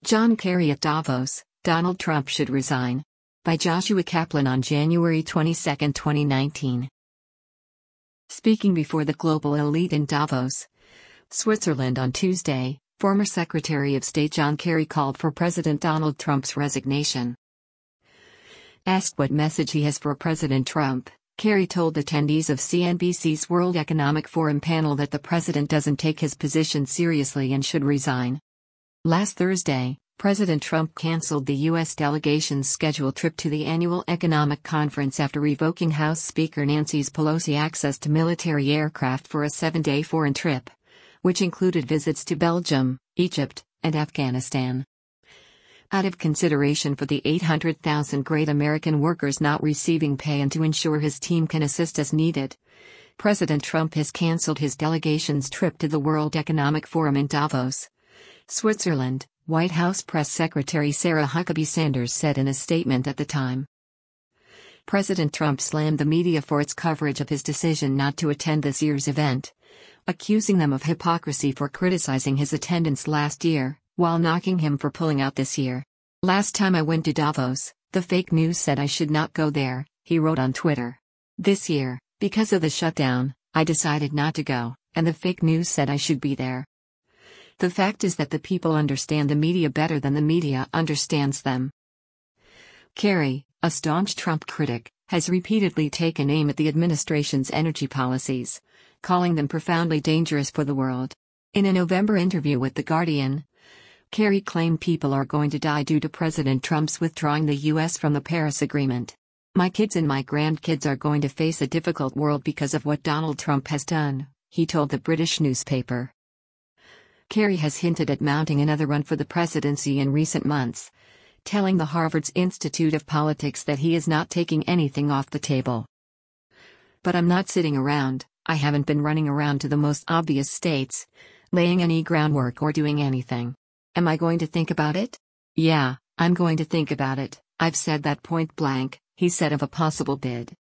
John Kerry at Davos, Donald Trump should resign. By Joshua Kaplan on January 22, 2019. Speaking before the global elite in Davos, Switzerland on Tuesday, former Secretary of State John Kerry called for President Donald Trump's resignation. Asked what message he has for President Trump, Kerry told attendees of CNBC's World Economic Forum panel that the president doesn't take his position seriously and should resign. Last Thursday, President Trump canceled the U.S. delegation's scheduled trip to the annual economic conference after revoking House Speaker Nancy Pelosi access to military aircraft for a 7-day foreign trip, which included visits to Belgium, Egypt, and Afghanistan. Out of consideration for the 800,000 great American workers not receiving pay and to ensure his team can assist as needed, President Trump has canceled his delegation's trip to the World Economic Forum in Davos, Switzerland, White House Press Secretary Sarah Huckabee Sanders said in a statement at the time. President Trump slammed the media for its coverage of his decision not to attend this year's event, accusing them of hypocrisy for criticizing his attendance last year, while knocking him for pulling out this year. "Last time I went to Davos, the fake news said I should not go there," he wrote on Twitter. "This year, because of the shutdown, I decided not to go, and the fake news said I should be there. The fact is that the people understand the media better than the media understands them." Kerry, a staunch Trump critic, has repeatedly taken aim at the administration's energy policies, calling them profoundly dangerous for the world. In a November interview with The Guardian, Kerry claimed people are going to die due to President Trump's withdrawing the U.S. from the Paris Agreement. "My kids and my grandkids are going to face a difficult world because of what Donald Trump has done," he told the British newspaper. Kerry has hinted at mounting another run for the presidency in recent months, telling the Harvard's Institute of Politics that he is not taking anything off the table. "But I'm not sitting around. I haven't been running around to the most obvious states, laying any groundwork or doing anything. Am I going to think about it? Yeah, I'm going to think about it. I've said that point blank," he said of a possible bid.